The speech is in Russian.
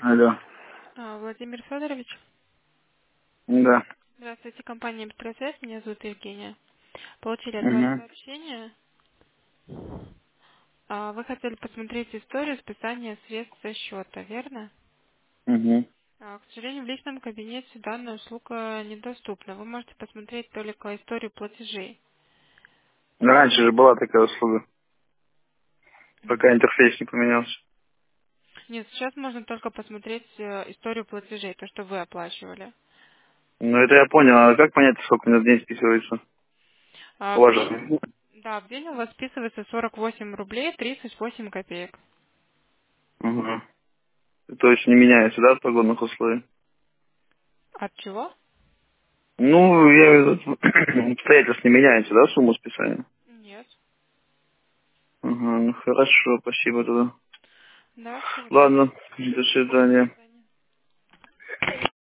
Алло. Владимир Федорович. Да. Здравствуйте, компания «Быстросвязь». Меня зовут Евгения. Получили от вас Угу. сообщение. Вы хотели посмотреть историю списания средств со счета, верно? Угу. К сожалению, в личном кабинете данная услуга недоступна. Вы можете посмотреть только историю платежей. Раньше же была такая услуга, пока интерфейс не поменялся. Нет, сейчас можно только посмотреть историю платежей, то, что вы оплачивали. Ну, это я понял. А как понять, сколько у меня в день списывается? В день, Уважаемый. да, в день у вас списывается 48 рублей 38 копеек. Угу. То есть не меняется, да, от погодных условий? От чего? Ну, я имею в виду, обстоятельств не меняется, да, сумма списания? Нет. Угу, ну хорошо, спасибо тогда. Да, всего доброго. Ладно, до свидания.